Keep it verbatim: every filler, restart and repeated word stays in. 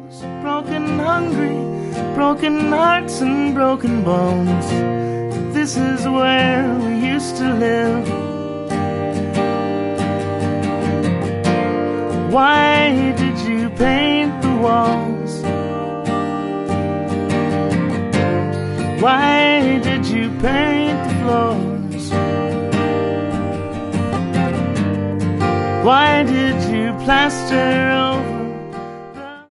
clothes, broken hungry, broken hearts and broken bones. This is where we used to live. Why did you paint the walls? Why did you paint the floors? Why did you plaster over